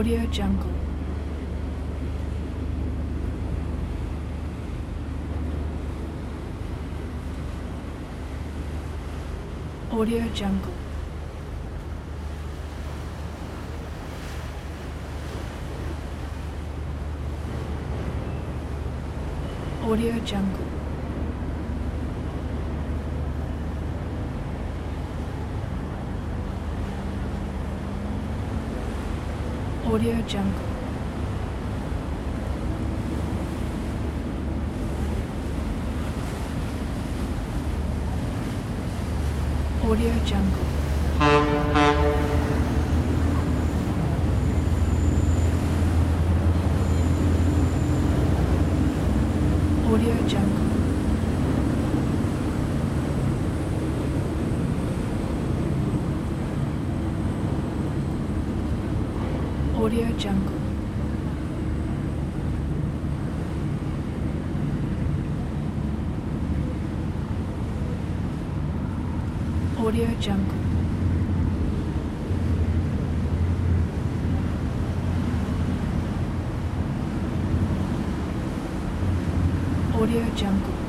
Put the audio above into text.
Audio Jungle. Audio Jungle. Audio Jungle. Audio Jungle. Audio Jungle. Audio Jungle. Audio Jungle. Audio Jungle. Audio Jungle.